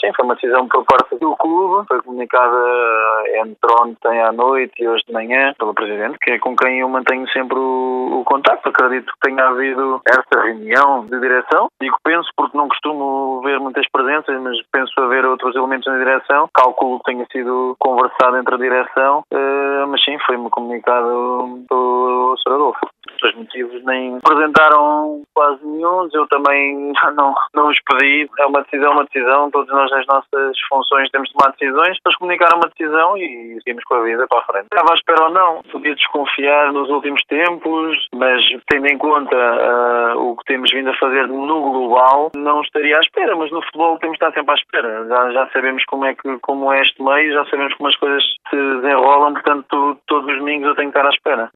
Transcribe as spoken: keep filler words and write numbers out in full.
sim, foi uma decisão por parte do clube, foi comunicada entre ontem à noite e hoje de manhã pelo Presidente, que é com quem eu mantenho sempre o, o contacto. Acredito que tenha havido esta reunião de direção, digo penso porque não costumo ver muitas presenças, mas penso haver outros elementos na direção, calculo que tenha sido conversado entre a direção, uh, mas sim, foi-me comunicado pelo senhor Adolfo. Os motivos nem apresentaram quase nenhum, eu também não, não os pedi. É uma decisão, uma decisão, todos nós nas nossas funções temos de tomar decisões, eles comunicaram uma decisão e seguimos com a vida para a frente. Estava à espera ou não, podia desconfiar nos últimos tempos, mas tendo em conta uh, o que temos vindo a fazer no global, não estaria à espera, mas no futebol temos de estar sempre à espera. Já, já sabemos como é, que, como é este meio, já sabemos como as coisas se desenrolam, portanto todos os domingos eu tenho que estar à espera.